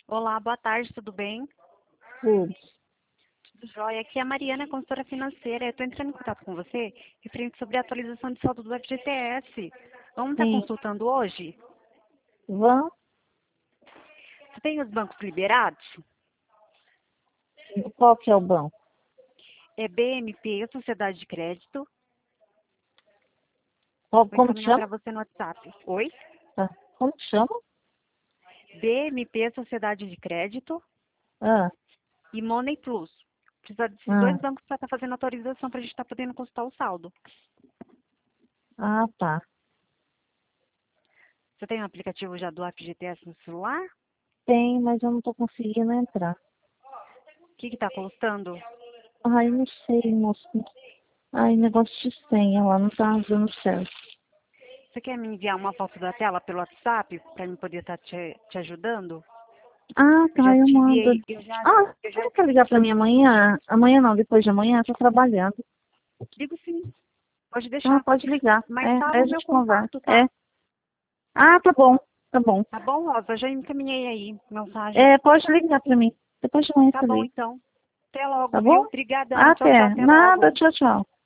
Olá, boa tarde, tudo bem? Tudo. Tudo jóia. Aqui é a Mariana, consultora financeira. Eu estou entrando em contato com você referente sobre a atualização de saldo do FGTS. Vamos estar Sim. consultando hoje? Vão? Você tem os bancos liberados? Qual que é o banco? É BMP, Sociedade de Crédito. Vou Como que encaminhar chama? para você no WhatsApp. Oi? Ah, como que chama? BMP, Sociedade de Crédito Ah, e Money Plus. Precisa desses dois ah, bancos para estar fazendo autorização para a gente estar podendo consultar o saldo. tá. Você tem um aplicativo já do FGTS no celular? Tem, mas eu não tô conseguindo entrar. O que está custando? Ai, não sei, moço. Ai, negócio de senha lá, não tá dando certo. Você quer me enviar uma foto da tela pelo WhatsApp para eu poder estar te ajudando? Ah, Eu já tá, eu te mando. enviei, eu já Você quer ligar pra mim amanhã? Amanhã não, depois de amanhã, eu tô trabalhando. digo sim, pode Ah, deixar. pode ligar. Mas tá Aí a o meu gente conversa. contato, tá? Ah, tá bom, tá bom. Tá bom, Rosa? Já encaminhei aí mensagem. Pode ligar pra mim. Depois de amanhã Tá você bom, liga. então. Até logo, Tá viu? bom? Obrigadão. Tchau, tchau. Até. Até Nada, logo. tchau, tchau.